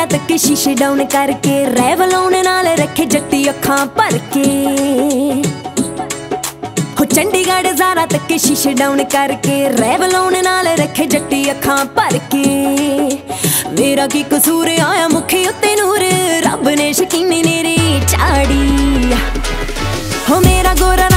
तक शीशे डाउन करके रेवलौन नाल रखे जट्टी अखां भर के। हो चंडीगढ़ ज़ारा तक शीशे डाउन करके रेवलौन नाल रखे जट्टी अखां भर के। मेरा की कसूर आया मुखी उत्ते नूर, रब ने शकीनी नेरी चाड़ी। हो मेरा गोरा